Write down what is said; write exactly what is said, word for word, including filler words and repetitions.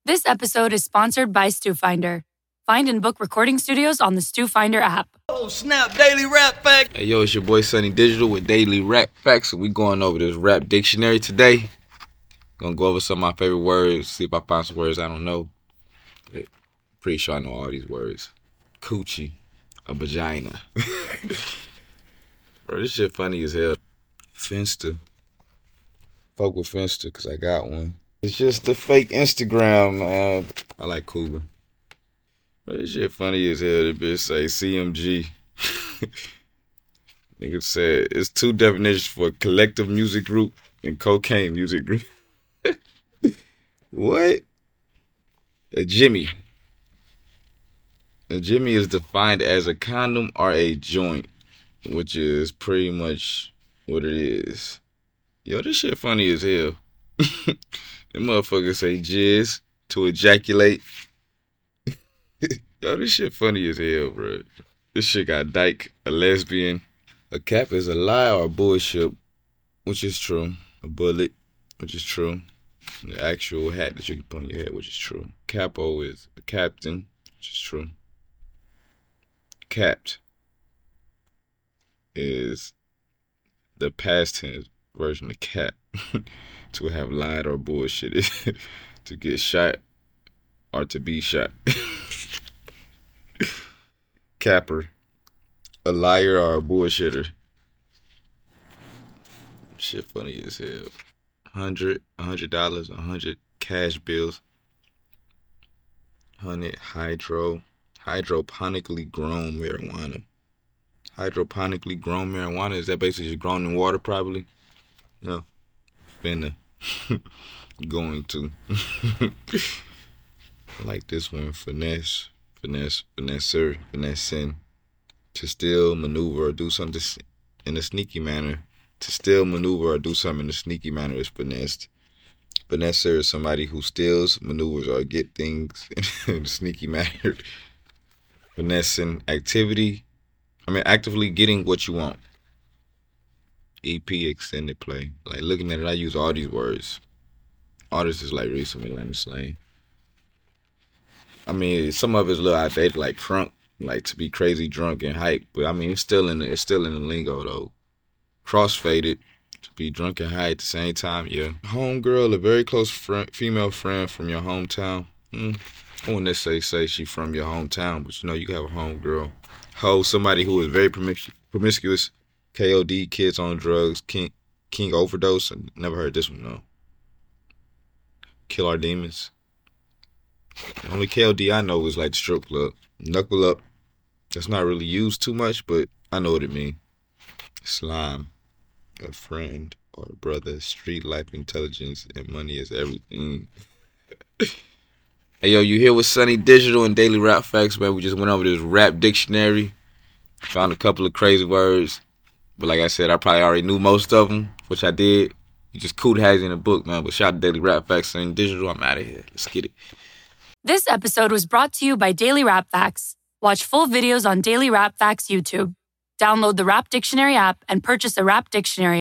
This episode is sponsored by Stu Finder. Find and book recording studios on the Stu Finder app. Oh, snap, Daily Rap Facts. Hey, yo, it's your boy Sonny Digital with Daily Rap Facts. We going over this rap dictionary today. Gonna go over some of my favorite words, see if I find some words I don't know. Pretty sure I know all these words. Coochie, a vagina. Bro, this shit funny as hell. Finsta. Fuck with Finsta, because I got one. It's just the fake Instagram, man. I like Cougar. Bro, this shit funny as hell. The bitch say C M G. Nigga said it's two definitions for collective music group and cocaine music group. What? A Jimmy. A Jimmy is defined as a condom or a joint, which is pretty much what it is. Yo, this shit funny as hell. Them motherfuckers say jizz to ejaculate. Yo, this shit funny as hell, bro. This shit got dyke, a lesbian. A cap is a lie or a bullshit, which is true. A bullet, which is true. The actual hat that you can put on your head, which is true. Capo is a captain, which is true. Capped is the past tense version of cap. To have lied or bullshitted. To get shot or to be shot. Capper, a liar or a bullshitter. Shit funny as hell. Hundred, a hundred dollars, a hundred cash bills. Hundred hydro, hydroponically grown marijuana. Hydroponically grown marijuana, is that basically just grown in water probably? No. Finna. Going to. I like this one. Finesse, finesse, finesser, finessing. To steal, maneuver, or do something in a sneaky manner. To steal, maneuver, or do something in a sneaky manner is finessed. Finesser is somebody who steals, maneuvers, or get things in a sneaky manner. Finessing, activity. I mean, actively getting what you want. E P, extended play. Like, looking at it, I use all these words. Artists is like recently learning slang. I mean, some of it's a little outdated, like crunk, like to be crazy drunk and hype. But I mean, it's still in the, it's still in the lingo though. Crossfaded, to be drunk and high at the same time. Yeah. Homegirl, a very close friend, female friend from your hometown. Hmm. I wouldn't necessarily say she from your hometown, but you know, you have a homegirl. Ho, somebody who is very promis- promiscuous. K O D, kids on drugs. King, King overdose. I never heard this one though. Kill our demons. The only K O D I know is like the strip club. Knuckle up. That's not really used too much, but I know what it means. Slime. A friend or a brother. Street life, intelligence, and money is everything. Hey, yo, you here with Sonny Digital and Daily Rap Facts, man. We just went over this rap dictionary. Found a couple of crazy words. But like I said, I probably already knew most of them, which I did. You just cool has in the book, man. But shout out to Daily Rap Facts, Sonny Digital. I'm out of here. Let's get it. This episode was brought to you by Daily Rap Facts. Watch full videos on Daily Rap Facts YouTube. Download the Rap Dictionary app and purchase a Rap Dictionary.